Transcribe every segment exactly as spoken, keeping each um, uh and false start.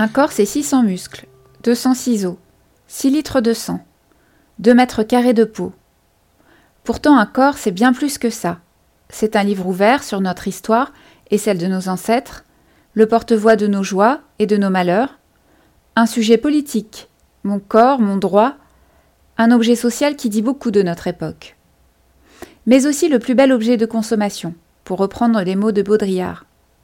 Un corps, c'est six cents muscles, deux cents ciseaux, six litres de sang, deux mètres carrés de peau. Pourtant, un corps, c'est bien plus que ça. C'est un livre ouvert sur notre histoire et celle de nos ancêtres, le porte-voix de nos joies et de nos malheurs, un sujet politique, mon corps, mon droit, un objet social qui dit beaucoup de notre époque. Mais aussi le plus bel objet de consommation, pour reprendre les mots de Baudrillard.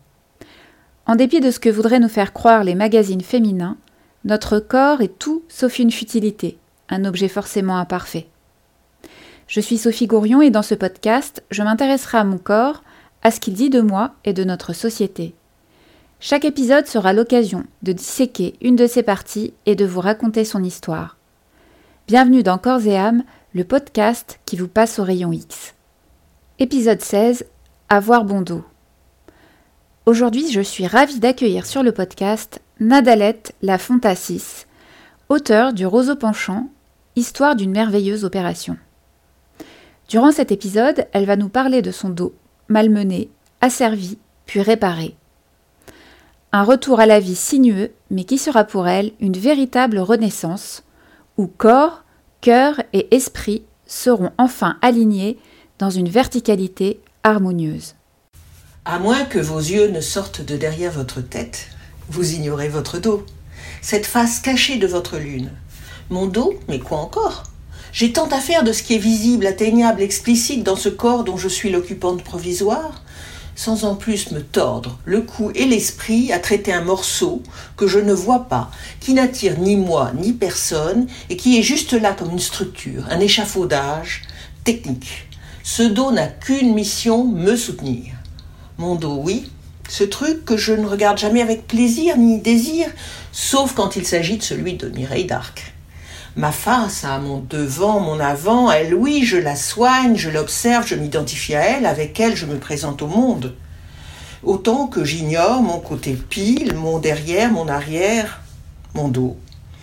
En dépit de ce que voudraient nous faire croire les magazines féminins, notre corps est tout sauf une futilité, un objet forcément imparfait. Je suis Sophie Gourion et dans ce podcast, je m'intéresserai à mon corps, à ce qu'il dit de moi et de notre société. Chaque épisode sera l'occasion de disséquer une de ses parties et de vous raconter son histoire. Bienvenue dans Corps et âme, le podcast qui vous passe au rayon X. Épisode seize, Avoir bon dos. Aujourd'hui, je suis ravie d'accueillir sur le podcast Nadalette Lafontassis, auteure du Roseau penchant, Histoire d'une merveilleuse opération. Durant cet épisode, elle va nous parler de son dos, malmené, asservi, puis réparé. Un retour à la vie sinueux, mais qui sera pour elle une véritable renaissance, où corps, cœur et esprit seront enfin alignés dans une verticalité harmonieuse. À moins que vos yeux ne sortent de derrière votre tête, vous ignorez votre dos, cette face cachée de votre lune. Mon dos, mais quoi encore ? J'ai tant à faire de ce qui est visible, atteignable, explicite dans ce corps dont je suis l'occupante provisoire, sans en plus me tordre le cou et l'esprit à traiter un morceau que je ne vois pas, qui n'attire ni moi ni personne et qui est juste là comme une structure, un échafaudage technique. Ce dos n'a qu'une mission, me soutenir. Mon dos, oui, ce truc que je ne regarde jamais avec plaisir ni désir, sauf quand il s'agit de celui de Mireille d'Arc. Ma face, à mon devant, mon avant, elle, oui, je la soigne, je l'observe, je m'identifie à elle, avec elle je me présente au monde. Autant que j'ignore mon côté pile, mon derrière, mon arrière, mon dos.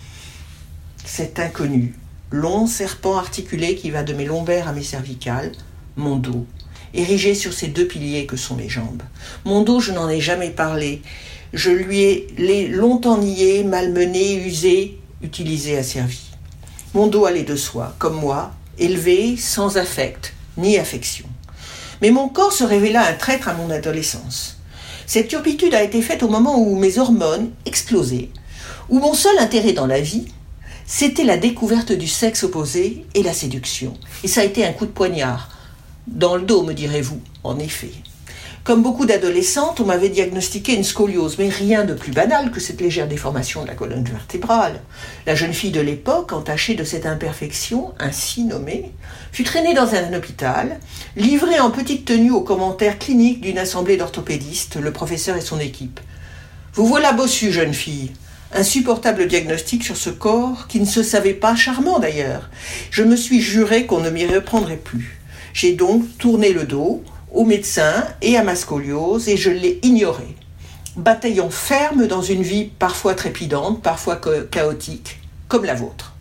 Cet inconnu, long serpent articulé qui va de mes lombaires à mes cervicales, mon dos, érigé sur ces deux piliers que sont mes jambes. Mon dos, je n'en ai jamais parlé. Je lui ai l'ai longtemps nié, malmené, usé, utilisé, asservi. Mon dos allait de soi, comme moi, élevé, sans affect, ni affection. Mais mon corps se révéla un traître à mon adolescence. Cette turpitude a été faite au moment où mes hormones explosaient, où mon seul intérêt dans la vie, c'était la découverte du sexe opposé et la séduction. Et ça a été un coup de poignard. Dans le dos, me direz-vous, en effet. Comme beaucoup d'adolescentes, on m'avait diagnostiqué une scoliose, mais rien de plus banal que cette légère déformation de la colonne vertébrale. La jeune fille de l'époque, entachée de cette imperfection, ainsi nommée, fut traînée dans un hôpital, livrée en petite tenue aux commentaires cliniques d'une assemblée d'orthopédistes, le professeur et son équipe. « Vous voilà bossue, jeune fille !» Insupportable diagnostic sur ce corps, qui ne se savait pas charmant d'ailleurs. Je me suis juré qu'on ne m'y reprendrait plus. J'ai donc tourné le dos au médecin et à ma scoliose et je l'ai ignoré, bataillant ferme dans une vie parfois trépidante, parfois chaotique, comme la vôtre.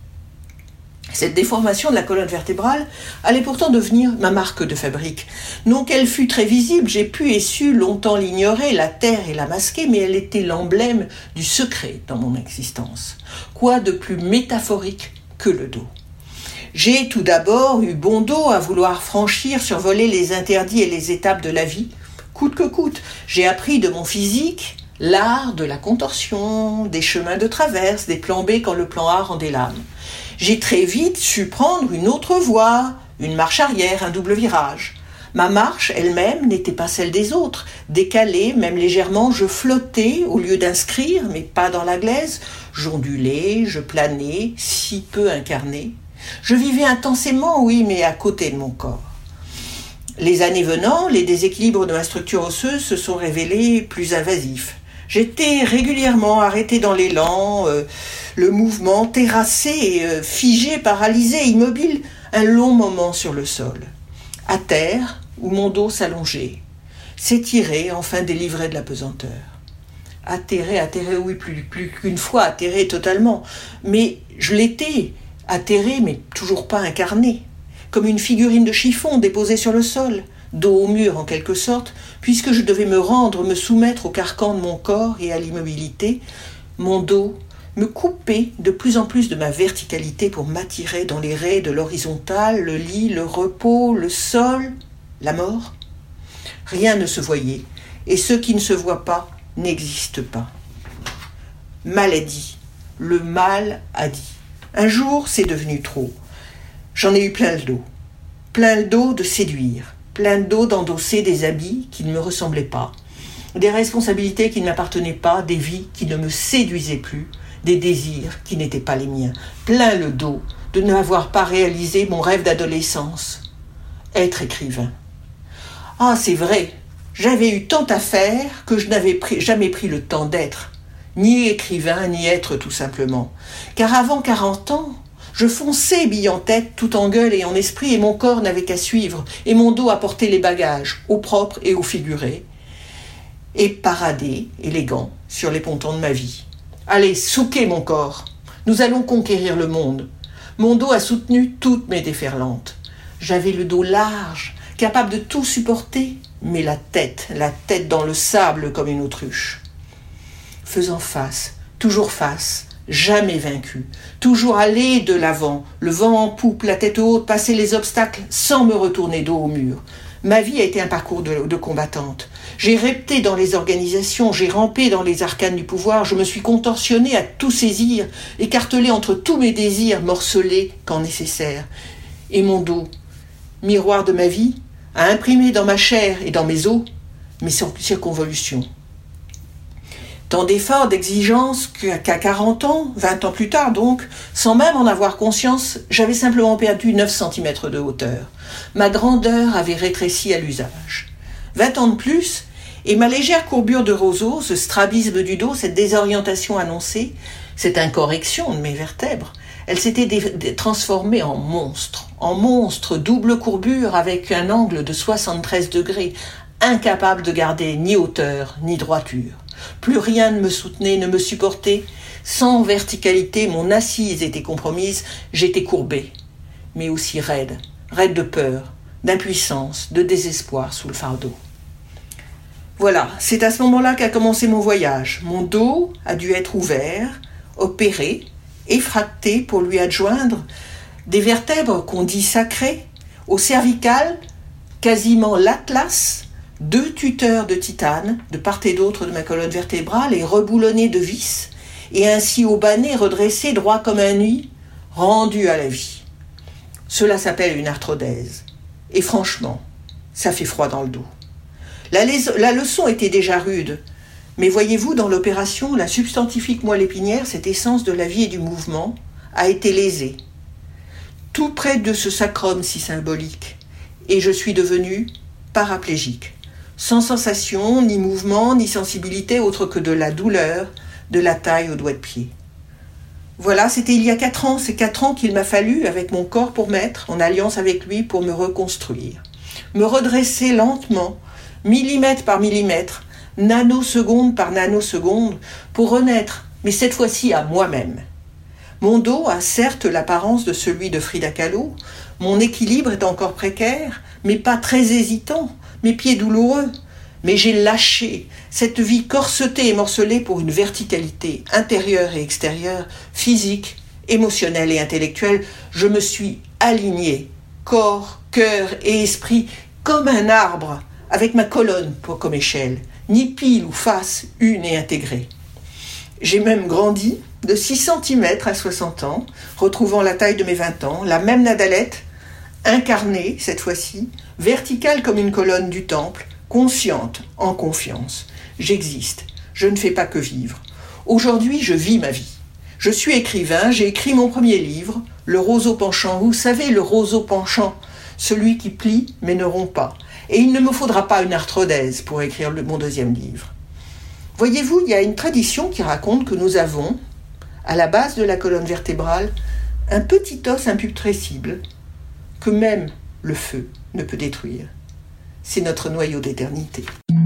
Cette déformation de la colonne vertébrale allait pourtant devenir ma marque de fabrique. Non qu'elle fût très visible, j'ai pu et su longtemps l'ignorer, la taire et la masquer, mais elle était l'emblème du secret dans mon existence. Quoi de plus métaphorique que le dos ? J'ai tout d'abord eu bon dos à vouloir franchir, survoler les interdits et les étapes de la vie, coûte que coûte. J'ai appris de mon physique l'art de la contorsion, des chemins de traverse, des plans B quand le plan A rendait l'âme. J'ai très vite su prendre une autre voie, une marche arrière, un double virage. Ma marche elle-même n'était pas celle des autres. Décalée, même légèrement, je flottais au lieu d'inscrire, mais pas dans la glaise. J'ondulais, je planais, si peu incarné. Je vivais intensément, oui, mais à côté de mon corps. Les années venant, les déséquilibres de ma structure osseuse se sont révélés plus invasifs. J'étais régulièrement arrêtée dans l'élan, euh, le mouvement terrassé, euh, figé, paralysé, immobile, un long moment sur le sol. À terre, où mon dos s'allongeait, s'étirait, enfin délivré de la pesanteur. Atterré, atterré, oui, plus, plus qu'une fois, atterré totalement. Mais je l'étais, atterré, mais toujours pas incarné, comme une figurine de chiffon déposée sur le sol, dos au mur en quelque sorte, puisque je devais me rendre, me soumettre au carcan de mon corps et à l'immobilité, mon dos, me couper de plus en plus de ma verticalité pour m'attirer dans les raies de l'horizontale, le lit, le repos, le sol, la mort. Rien ne se voyait, et ce qui ne se voit pas n'existe pas. Maladie, le mal a dit. Un jour, c'est devenu trop. J'en ai eu plein le dos. Plein le dos de séduire, plein le dos d'endosser des habits qui ne me ressemblaient pas, des responsabilités qui ne m'appartenaient pas, des vies qui ne me séduisaient plus, des désirs qui n'étaient pas les miens. Plein le dos de n'avoir pas réalisé mon rêve d'adolescence. Être écrivain. Ah, c'est vrai, j'avais eu tant à faire que je n'avais pris, jamais pris le temps d'être, ni écrivain, ni être tout simplement. Car avant quarante ans, je fonçais bille en tête, tout en gueule et en esprit, et mon corps n'avait qu'à suivre, et mon dos à porter les bagages, au propre et au figuré, et parader, élégant, sur les pontons de ma vie. Allez, souquez mon corps, nous allons conquérir le monde. Mon dos a soutenu toutes mes déferlantes. J'avais le dos large, capable de tout supporter, mais la tête, la tête dans le sable comme une autruche. Faisant face, toujours face, jamais vaincu, toujours aller de l'avant, le vent en poupe, la tête haute, passer les obstacles sans me retourner dos au mur. Ma vie a été un parcours de, de combattante. J'ai repté dans les organisations, j'ai rampé dans les arcanes du pouvoir, je me suis contorsionné à tout saisir, écartelé entre tous mes désirs, morcelé quand nécessaire. Et mon dos, miroir de ma vie, a imprimé dans ma chair et dans mes os mes circonvolutions. Tant d'efforts, d'exigences qu'à quarante ans, vingt ans plus tard donc, sans même en avoir conscience, j'avais simplement perdu neuf centimètres de hauteur. Ma grandeur avait rétréci à l'usage. Vingt ans de plus, et ma légère courbure de roseau, ce strabisme du dos, cette désorientation annoncée, cette incorrection de mes vertèbres, elle s'était dé- dé- transformée en monstre, en monstre double courbure avec un angle de soixante-treize degrés, incapable de garder ni hauteur ni droiture. Plus rien ne me soutenait, ne me supportait. Sans verticalité, mon assise était compromise, j'étais courbé, mais aussi raide, raide de peur, d'impuissance, de désespoir sous le fardeau. Voilà, c'est à ce moment-là qu'a commencé mon voyage. Mon dos a dû être ouvert, opéré, effracté pour lui adjoindre des vertèbres qu'on dit sacrées, au cervical, quasiment l'atlas, deux tuteurs de titane, de part et d'autre de ma colonne vertébrale, et reboulonnés de vis, et ainsi au bas nez redressé droit comme un nid, rendu à la vie. Cela s'appelle une arthrodèse. Et franchement, ça fait froid dans le dos. La, les- la leçon était déjà rude, mais voyez-vous, dans l'opération, la substantifique moelle épinière, cette essence de la vie et du mouvement, a été lésée. Tout près de ce sacrum si symbolique, et je suis devenu paraplégique. Sans sensation, ni mouvement, ni sensibilité autre que de la douleur, de la taille aux doigts de pied. Voilà, c'était il y a quatre ans, c'est quatre ans qu'il m'a fallu, avec mon corps pour maître, en alliance avec lui, pour me reconstruire. Me redresser lentement, millimètre par millimètre, nanoseconde par nanoseconde, pour renaître, mais cette fois-ci à moi-même. Mon dos a certes l'apparence de celui de Frida Kahlo, mon équilibre est encore précaire, mais pas très hésitant, mes pieds douloureux, mais j'ai lâché cette vie corsetée et morcelée pour une verticalité intérieure et extérieure, physique, émotionnelle et intellectuelle. Je me suis aligné, corps, cœur et esprit, comme un arbre, avec ma colonne pour comme échelle, ni pile ou face, une et intégrée. J'ai même grandi de six centimètres à soixante ans, retrouvant la taille de mes vingt ans, la même Nadalette, incarnée cette fois-ci, verticale comme une colonne du temple, consciente, en confiance. J'existe, je ne fais pas que vivre. Aujourd'hui, je vis ma vie. Je suis écrivain, j'ai écrit mon premier livre, Le roseau penchant. Vous savez, le roseau penchant, celui qui plie mais ne rompt pas. Et il ne me faudra pas une arthrodèse pour écrire le, mon deuxième livre. Voyez-vous, il y a une tradition qui raconte que nous avons, à la base de la colonne vertébrale, un petit os imputrescible que même le feu ne peut détruire. C'est notre noyau d'éternité.